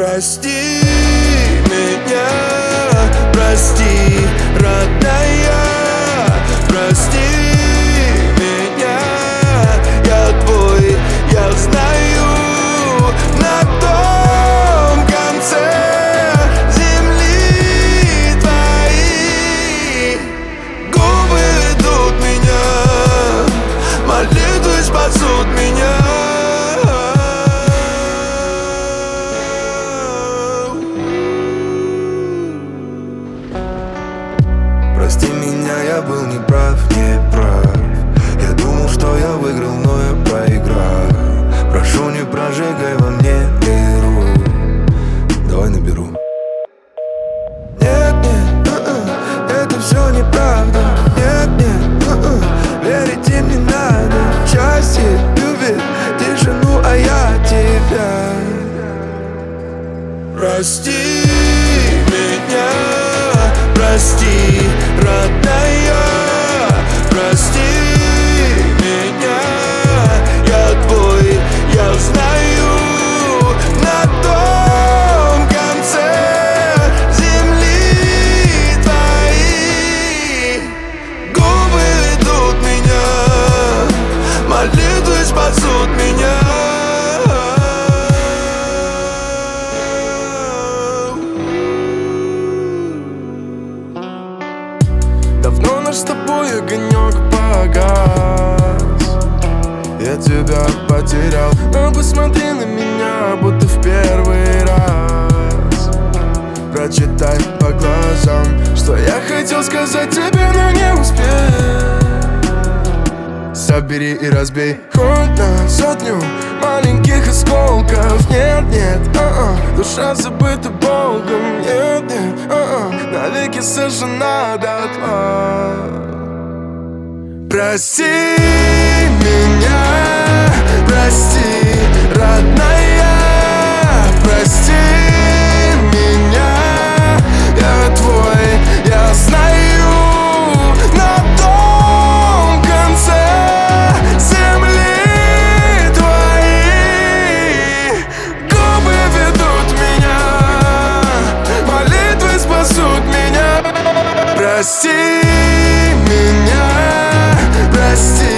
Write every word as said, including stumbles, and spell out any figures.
Прости меня, прости, родная, прости меня, я твой, я знаю, на том конце земли твои губы ведут меня, молитвы спасут меня. Прости меня, я был неправ, не прав. Я думал, что я выиграл, но я проиграл. Прошу, не прожигай во мне дыру. Давай наберу. Нет, нет, uh-uh, это все неправда. Нет, нет, uh-uh, верить им не надо. Счастье любит тишину, а я тебя. Прости меня, прости, родная, прости меня, я твой, я знаю, на том конце земли твои губы ведут меня, молитвы спасут меня. Давно наш с тобой огонек погас, я тебя потерял, но посмотри на меня, будто в первый раз. Прочитай по глазам, что я хотел сказать тебе, но не успел. Собери и разбей хоть на сотню маленьких осколков. Нет, нет, а-а, душа забыта Богом. Нет, нет, а-а, навеки сожжена дотла. Прости меня, прости, родная, прости меня, я твой, я знаю, на том конце земли твои губы ведут меня, молитвы спасут меня. Прости меня, прости.